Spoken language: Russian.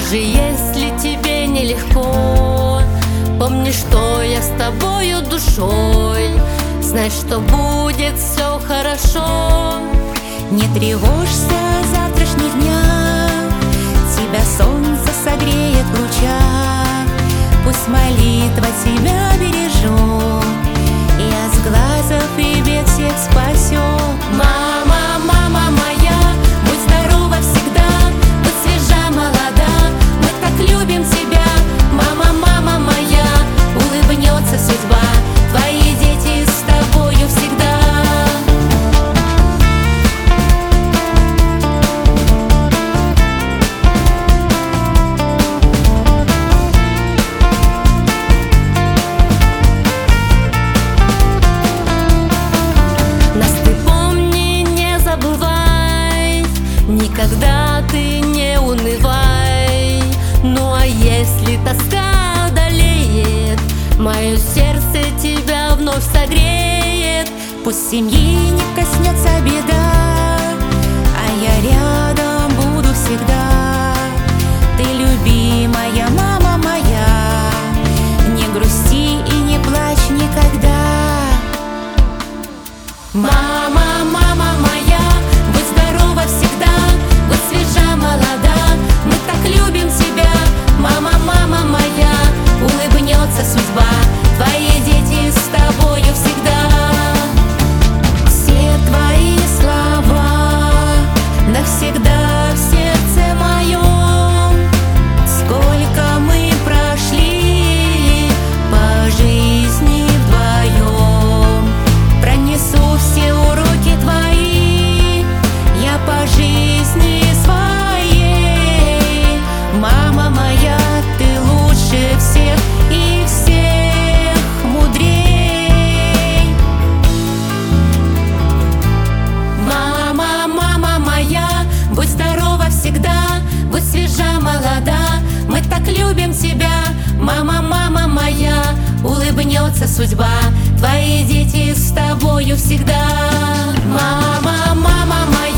Даже если тебе нелегко, помни, что я с тобою душой. Знай, что будет все хорошо. Не тревожься о завтрашних днях, тебя солнце согреет в лучах. Пусть молитва тебя бережет, и от сглазов и бед всех спасет. Мама, мама моя, будь здорова всегда, будь свежа, молода, мы так любим тебя. Мама, мама моя, улыбнется судьба, твои дети с тобою всегда. Нас ты помни, не забывай, никогда ты не унывай. Ну а если тоска одолеет, мое сердце тебя вновь согреет. Пусть семьи не коснется беда, а я рядом буду всегда. Ты любимая мама моя, не грусти и не плачь никогда. Мама, мама моя, будь здорова всегда, будь свежа, молода, мы так любим тебя. Мама, мама моя, улыбнется судьба, твои дети с тобою всегда. Все твои слова навсегда в сердце моем. Сколько мы прошли по жизни вдвоем, пронесу все уроки твои я по жизни своей. Мама моя, ты лучше всех и всех мудрей. Мама, мама моя, будь здорова всегда, будь свежа, молода, мы так любим тебя. Мама, мама моя, улыбнется судьба, твои дети с тобою всегда. Мама, мама моя.